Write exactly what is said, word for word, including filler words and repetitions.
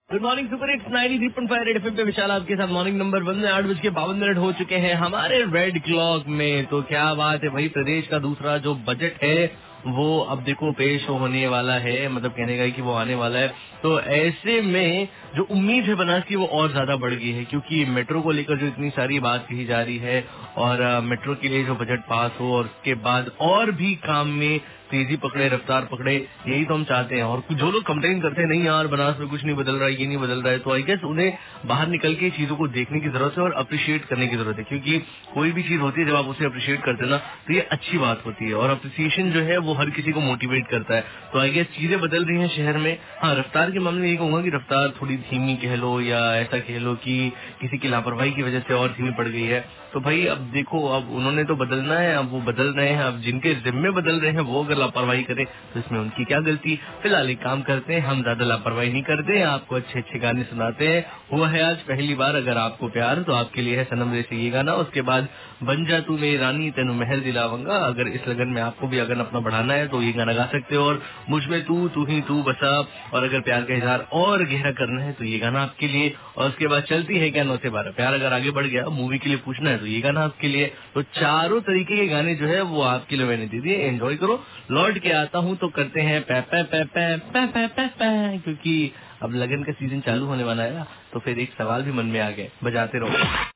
Good morning super hits ninety three point five red FM पे विशाल आपके साथ। Morning number one में आठ बज के बावन मिनट हो चुके हैं हमारे रेड क्लॉक में। तो क्या बात है भाई, प्रदेश का दूसरा जो बजट है वो अब देखो पेश होने वाला है, मतलब कहने का कि वो आने वाला है। तो ऐसे में जो उम्मीद है बनास की वो और ज्यादा बढ़ गई है, क्योंकि मेट्रो को लेकर जो इतनी सारी बात कही जा रही है और मेट्रो के लिए जो बजट पास हो और उसके बाद और भी काम में तेजी पकड़े, रफ्तार पकड़े, यही तो हम चाहते हैं। और जो लोग कंप्लेन करते हैं नहीं यार बनास में कुछ नहीं बदल रहा है, ये नहीं बदल रहा है, तो आई गेस उन्हें बाहर निकल के चीजों को देखने की जरूरत है और अप्रिशिएट करने की जरूरत है। क्योंकि कोई भी चीज होती है जब आप उसे अप्रिशिएट करते हैं ना तो ये अच्छी बात होती है, और अप्रिसिएशन जो है वो हर किसी को मोटिवेट करता है। तो आई गेस चीजें बदल रही हैं शहर में। हाँ, रफ्तार के मामले में ये कहूंगा कि रफ्तार थोड़ी धीमी कह लो या ऐसा कह लो कि किसी की लापरवाही की वजह से और धीमी पड़ गई है। तो भाई अब देखो, अब उन्होंने तो बदलना है, अब वो बदल रहे हैं। अब जिनके जिम्मे बदल रहे हैं वो अगर लापरवाही करें तो इसमें उनकी क्या गलती। फिलहाल एक काम करते हैं, हम ज्यादा लापरवाही नहीं करते, आपको अच्छे अच्छे गाने सुनाते हैं। हुआ है आज पहली बार अगर आपको प्यार, तो आपके लिए है सनम रे से ये गाना। उसके बाद बन जा तू मेरी रानी तेनू महल दिलावंगा। अगर इस लगन में आपको भी अगर अपना बढ़ाना है तो ये गाना गा सकते हो। और मुझ में तू तू ही तू बसा, और अगर प्यार का इजहार और गहरा करना है तो ये गाना आपके लिए। और उसके बाद चलती है क्या नौ से बारह, प्यार अगर आगे बढ़ गया मूवी के लिए पूछना है तो ये गाना आपके लिए। तो चारों तरीके के गाने जो है वो आपके लिए मैंने दे दिए, एंजॉय करो। लौट के आता हूँ तो करते हैं पै पै पै पै पै पै पै पै, क्योंकि अब लगन का सीजन चालू होने वाला है ना, तो फिर एक सवाल भी मन में आ गए, बजाते रहो।